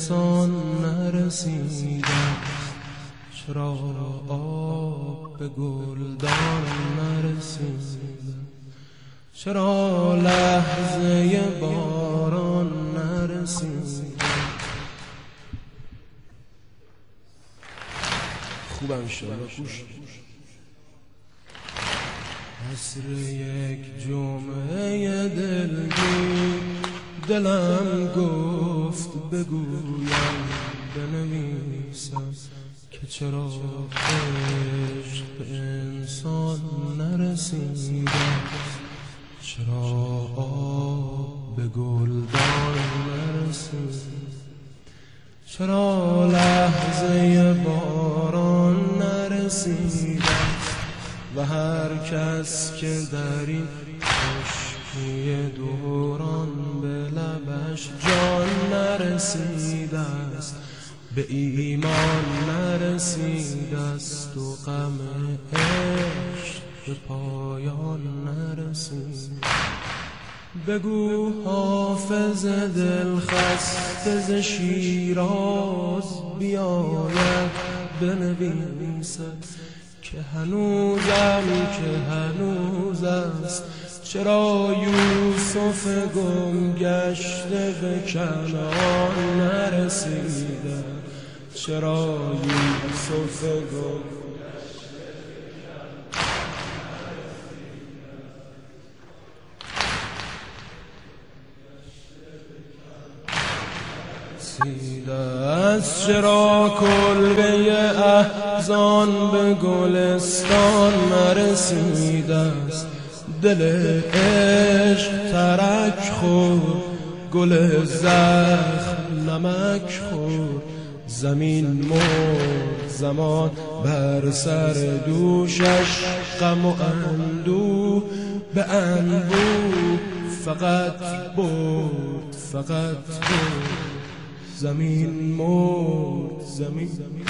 انسان نرسیدم، چرا آب به گلدان نرسیدم، چرا لحظه باران نرسیدم. خوب انشالله گوش عصر یک جمعه دلگیر دلم گفت بگویم بنویسم که چرا عشق به انسان نرسیدم، چرا آب به گلدان نرسیدم، چرا لحظه باران نرسیدم و هر کس که در این خشکی دوران به لبش جان نرسیده است، به ایمان نرسیده است و غم عشق به پایان نرسید. بگو حافظ دلخسته ز شیراز بیاید بنویسد که هنوز است، چرا یوسف گم گشته به کنعان نرسیده، چرا یوسف گم است، چرا کلبه احزان به گلستان نرسیده است، دل عشق ترک خور گل زخم نمک خور، زمین مرد زمان بر سر دوشش غم و اندوه به انبوه فقط برد زمین مرد زمین.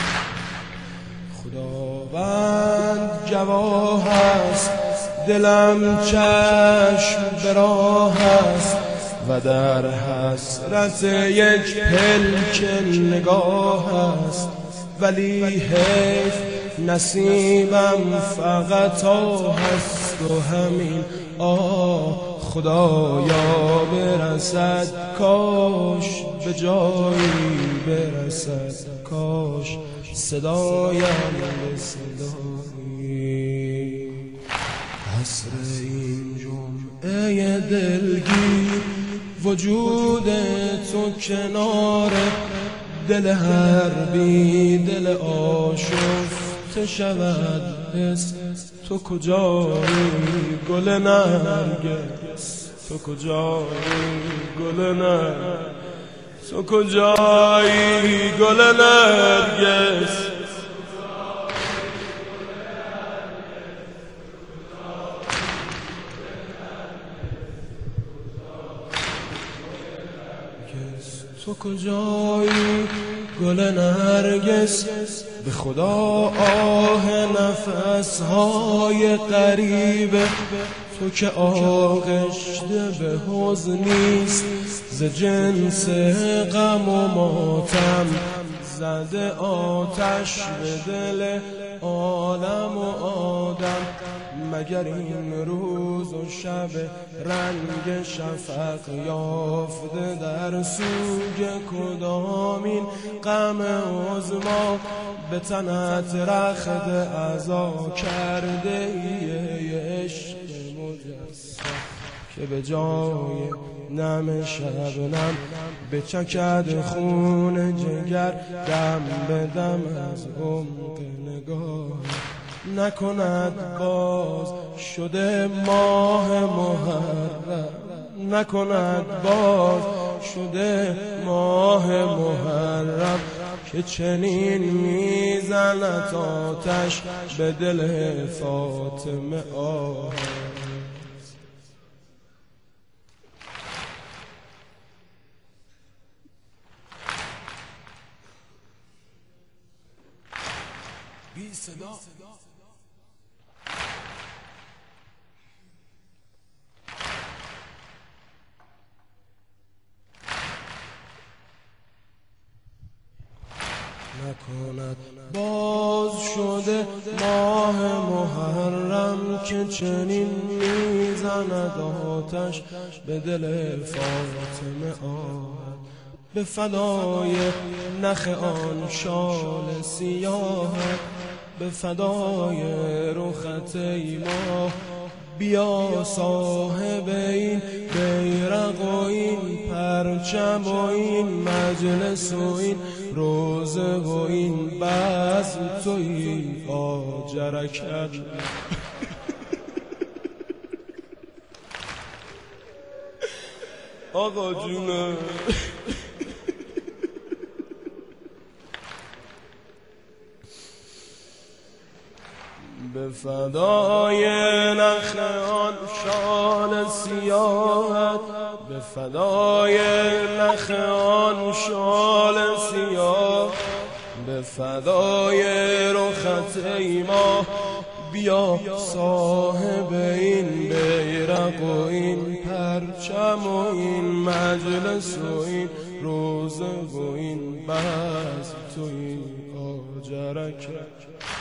خداوند گواه است دلم چشم به راه است و در حسرت یک پلک نگاه است، ولی حیف نصیبم فقط آه است و همین آه خدایا برسد، کاش به جایی برسد، کاش صدایم به صدایی. عصر این جمعه دلگیر وجود تو کنار دل هر بی دل آشفته شود حس، تو کجایی گل نرگس، تو کجایی گل نرگس، تو کجایی گل نرگس، تو کجایی گل نرگس. به خدا آه نفسهای غریبه تو که آغشته به حزن نیست، ز جنس غم و ماتم زده آتش به دل عالم و آدم، مگر این روز و شب رنگ شفق یافته در سوگ کدامین غم عظما به تنت رخت عزا کرده ای عشق مجسم که به جای نم شبنم بچکد خون جگر دم به دم از عمق نگاه، نکند باز شده ماه محرم، نکند باز شده ماه محرم که چنین میزند آتش به دل فاطمه آه. بی صدا نکند. باز شده ماه محرم که چنین میزند آتش به دل فاطمه آمد. به فدای نخ آن شال سیاهت، به فدای رخت ای ماه، بیا صاحب این بیرق و این پرچم و این مجلس و این روزه و این بزم توی آجرکت. آقا جونه به فدای نخ آن شال سیاهت، به فدای نخ آن شال سیاه، به فدای رخت ای ماه، بیا صاحب این بیرق و این پرچم و این مجلس و این روزه و این بزم توی آجرکت.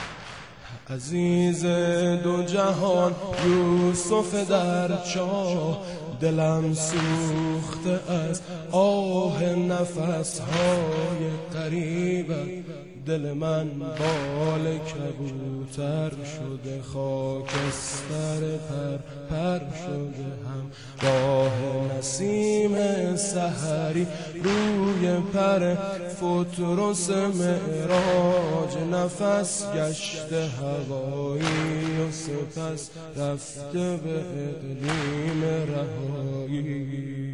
عزیز دو جهان یوسف در چاه، دلم سوخته از آه نفسهای غریبت. دل من بال کبوتر شده، خاکستر پر شده، هم راه نسیم سحری روی پر فترس معراج. نفس گشته هوایی و سپس رفته به اقلیم رهایی.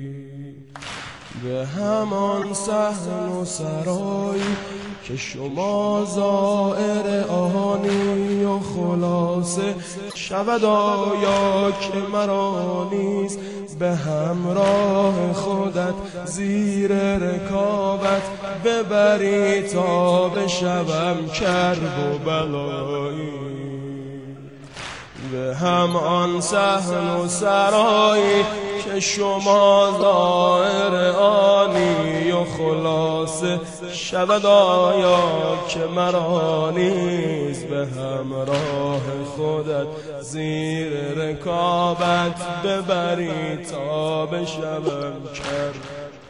به همان صحن و سرایی که شما زائر آنی و خلاصه شود آیا که مرا نیست. به همراه خودت زیر رکابت ببری تا بشوم کرب و بلایی. به همان صحن و سرایی که شما زائر آنی و خلاصه شود آیا که مرا نیست. به همراه خودت زیر رکابت ببری تا بشوم کرب.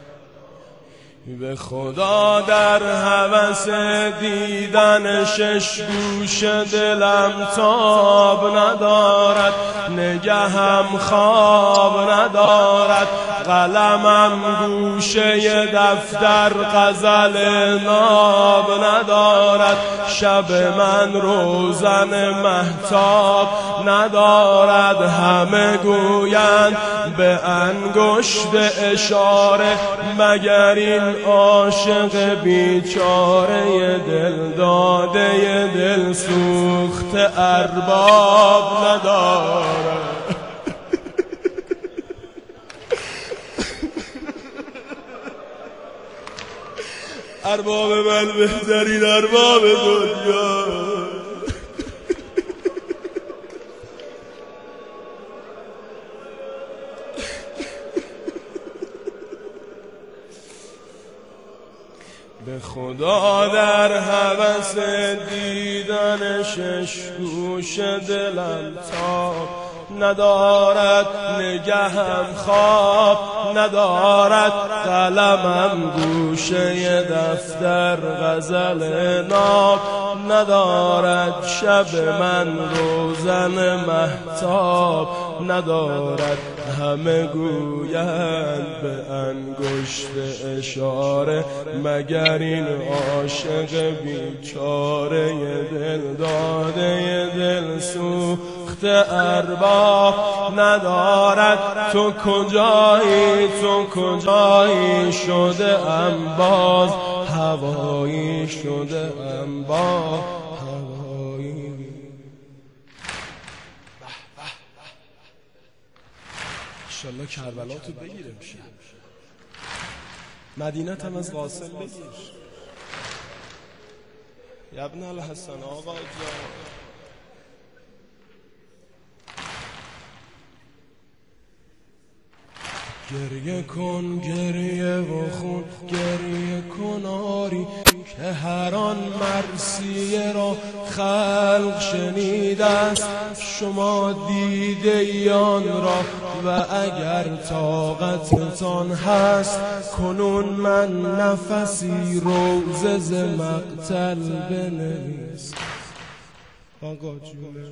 به خدا در هوس دیدن شش گوش دلم تاب ندارد، نگهم خواب ندارد، قلمم گوشه دفتر غزل ناب ندارد. شب من روزن مهتاب ندارد، همه گویند به انگشت اشاره مگر این عاشق بیچاره دل داده دل سوخته ارباب ندارد. ارباب من بهترین ارباب دنیا. به خدا در هوس دیدن شش گوش دلم تاب ندارد، نگهم خواب ندارد، قلمم گوشه دفتر غزل ناب ندارد. شب من روزن مهتاب ندارد، همه گویند به انگشت اشاره مگر این عاشق بیچاره دل داده دل سوخته ارباب ندارد. تو کجایی تو کجایی شده ام باز هوایی شده ام باز هوایی. انشالله کربلا تو بگیره میشه، مدینت هم از قاسم بگیر. ابن الحسن آقا جان گریه کن گریه و خون گریه کن آری که هر آن مرثیه را خلق شنیده است، شما دیده آن را و اگر طاقتتان هست کنون من نفسی روزه ز مقتل بنویس. آقا جونه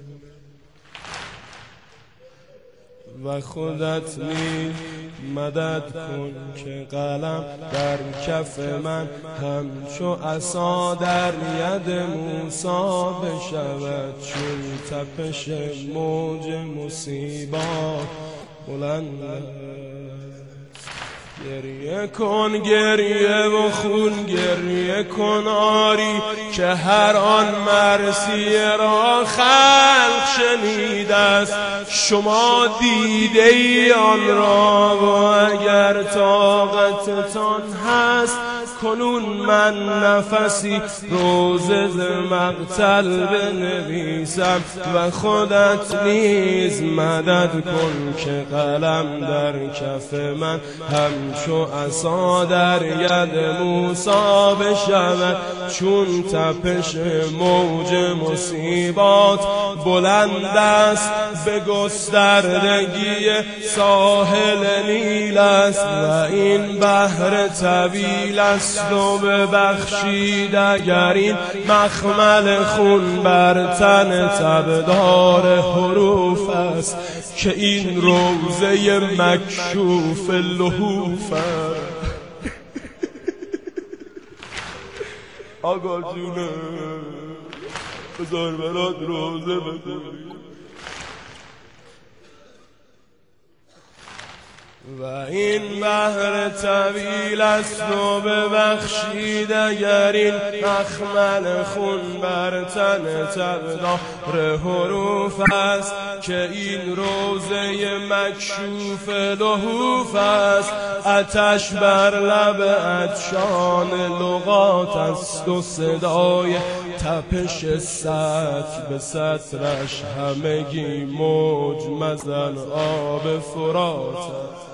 و خودت نیز مدد کن که قلم در کف من همچو عصا در ید موسی بشود، چون تپش موج مصیبات بلند. گریه کن گریه و خون گریه کن آری که هر آن مرثیه را خلق شنیده است، شما دیده ای آن را و اگر طاقتتان هست کنون من نفسی روزه ز مقتل بنویسم. و خودت نیز مدد کن که قلم در کف من همچو عصا در ید موسی بشود، چون تپش موج مصیبات بلند است به گستردگی ساحل نیل است. و این بحر طویل است و ببخشید اگر این مخمل خون بر تن تبدار حروف است، که این روزه مکشوف لحوف است. آقا جونه بذار برات روزه بخونی. و این بحر طویل است و ببخشید اگر این مخمل خون بر تن تبدار حروف است، که این روزه مکشوف لحوف است. آتش بر لب عطشان لغات است و صدای تپش سطر به سطرش همگی موج مزن آب فرات است.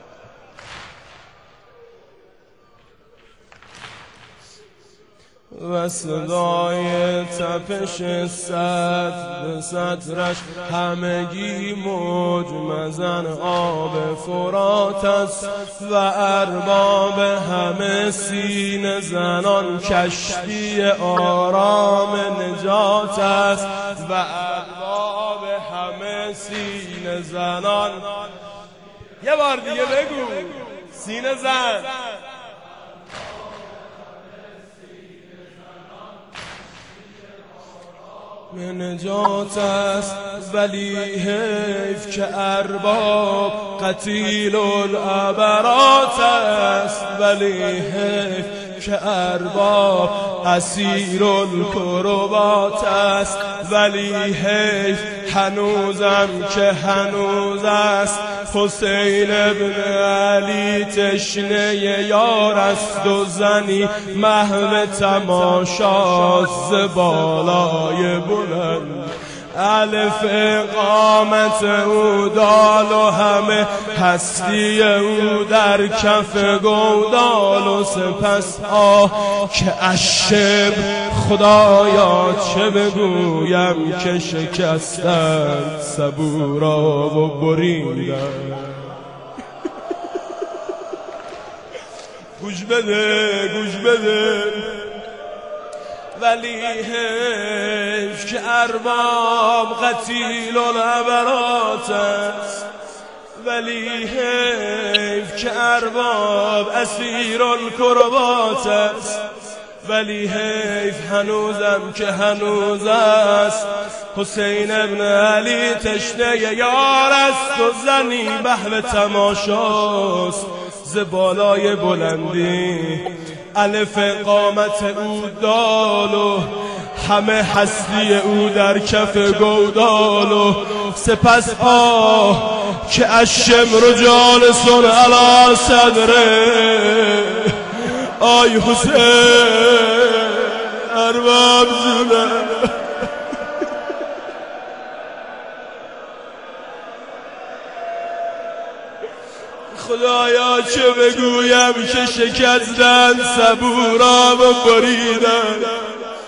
و صدای تپش سطر به سطرش همگی موج مزن آب فرات است. و ارباب همه سینه زنان کشتی آرام نجات است. و ارباب همه سینه زنان، یه بار دیگه بگو، سینه زن نجات است. ولی حیف که ارباب قتیل العبرات است، ولی حیف که ارباب اسیر الکربات است. ولی حیف هنوزم که هنوز است حسین ابن علی تشنه یار است و زنی محو تماشاست ز بالای بلند. الف قامت او دال و همه هستی او در کف گودال و سپس که اشب خدایا چه بگویم که شکستند صبورا و بریدند. گوش بده گوش بده. ولی حیف که ارباب قتیل العبرات است، ولی حیف که ارباب اسیر الکربات است. ولی حیف هنوزم که هنوز است حسین ابن علی تشنه یار است و زنی محو تماشاست ز بالای بلندی. الف قامت او دال و همه هستی او در کف گودال و سپس که الشمر جالس علی صدره. آی حسین ارباب جونه خدایا چه بگویم که شکستند صبورا و بریدند.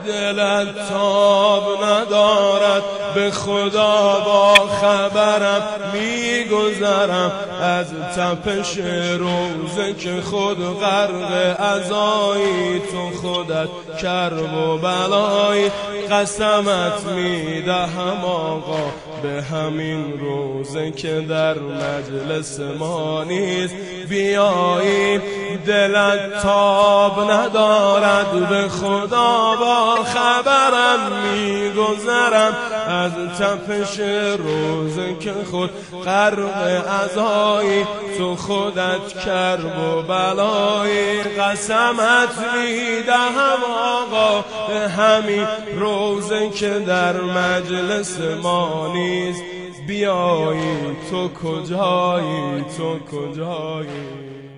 دلت تاب ندارد به خدا با خبرم میگذرم از تپش روزه که خود غرق عزایی تو خودت کرب و بلایی قسمت میدهم آقا به همین روزه که در مجلس ما نیست بیایی دلت تاب ندارد به خدا با خبرم میگذرم از تپش روزه که خود غرق عزایی تو خودت کرب و بلایی قسمت میدهم آقا به همین روزه که در مجلس ما نیست بیایی تو کجایی تو کجایی